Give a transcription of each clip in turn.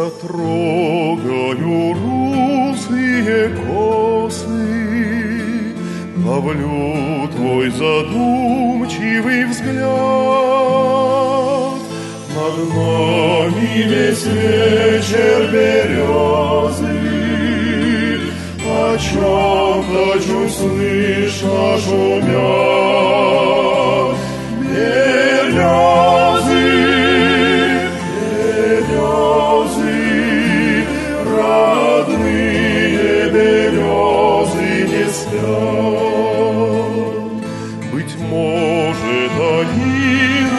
Я трогаю русые косы, ловлю твой задумчивый взгляд. Над нами весь вечер березы, о чем-то чуть слышно шумят. Березы, березы, родные березы не спят. Быть может, они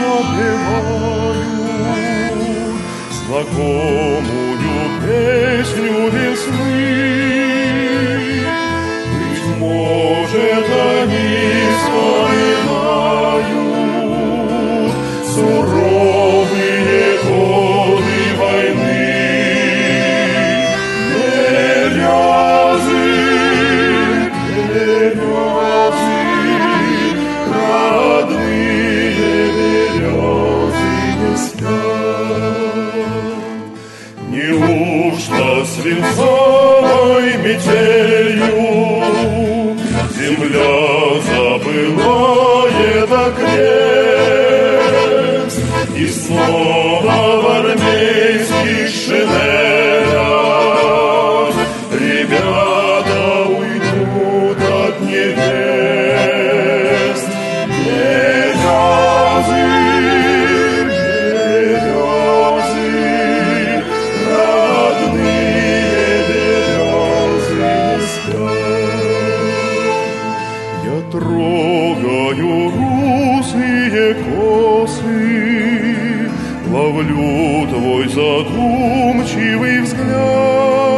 напевают знакомую песню весны. Быть может, они вспоминают суровые годы войны. Березы, березы, родные березы не спят. Неужто свинцовой метелью земля забылает окрест, и снова в армейских шинелях ребята уйдут от невест. Березы, березы, родные березы не спят. Я трогаю русые косы, ловлю твой задумчивый взгляд.